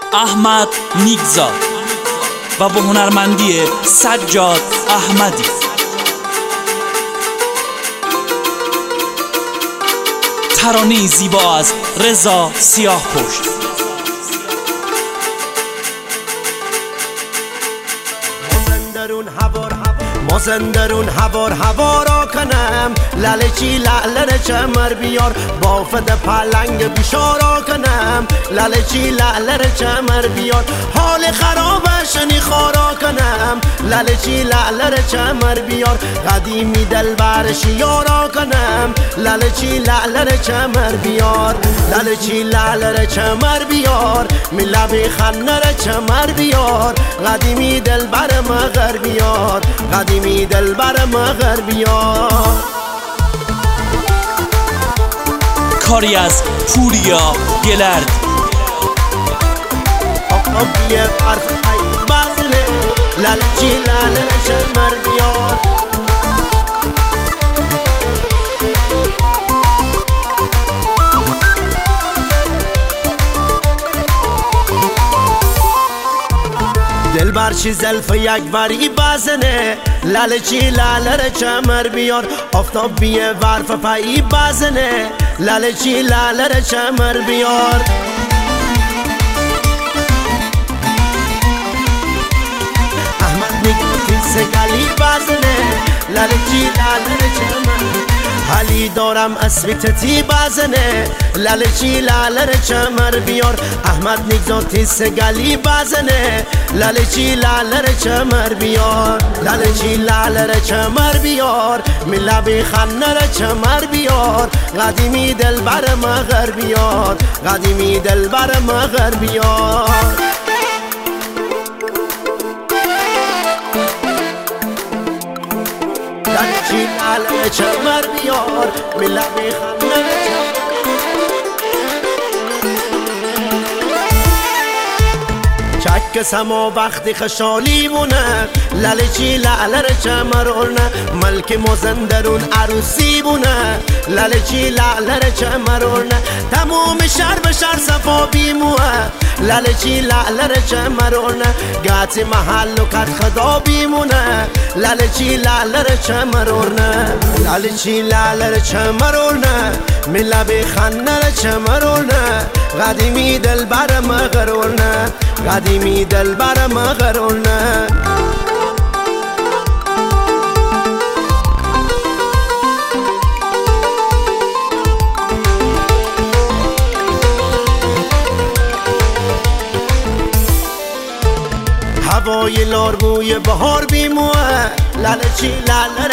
احمد نیکزاد و با هنرمندی سجاد احمدی. ترانه زیبا از رضا سیاهپشت. مازندرون هوار را کنم، لاله چی لاله چمر بیار، بافت پلنگ بیشارا کنم، لاله چی لاله چمر بیار، حال خرابش نی خارا کنم، لاله چی لاله چمر بیار، قدیمی دلبرش یارا کنم، لاله چی لاله چمر بیار، لاله چی لاله چمر بیار، ملابی خنر چمر بیار، قدیمی دلبر مغر بیار، قدیمی دلبر مغر بیار. کاری از پوریا گلرد. آبیه حرف ای بازله، لاله چی لاله چمر بیار. دلبر چی زلف یک وری بزنه، لاله چی لاله چمر بیار، آفتابیه ورف پایی بزنه، لاله چی لاله چمر بیار. احمد نیکزاد سگلی بزنه، لاله چی لاله چمر، حالی دارم اسبیتتی بزنه، لاله چی لاله چمر بیار. احمد نیکزاد سگلی بزنه، لاله چی لاله چمر بیار، لاله چی لاله چمر بیار، ملابی خنر چمر بیار، قدیمی دلبر مغر بیار، قدیمی دلبر مغر بیار. لاله چی لاله چمر بیار، ملابی خنر چک سما وقتی خشالی بونه، لاله چی لاله چمرونه، ملک مازندرون عروسی بونه، لاله چی لاله چمرونه، تموم شهر به شهر صفا بیموه، لاله چی لاله چمرونه، گات محل و کت خدا بیمونه، لاله چی لاله چمرونه، لاله چی لاله چمرونه، ملابی خنر چمرونه، قدیمی دلبر مغرونه، قدیمی دلبر مغرونه. هوای لاربوی بهار بیموه، لاله چی لاله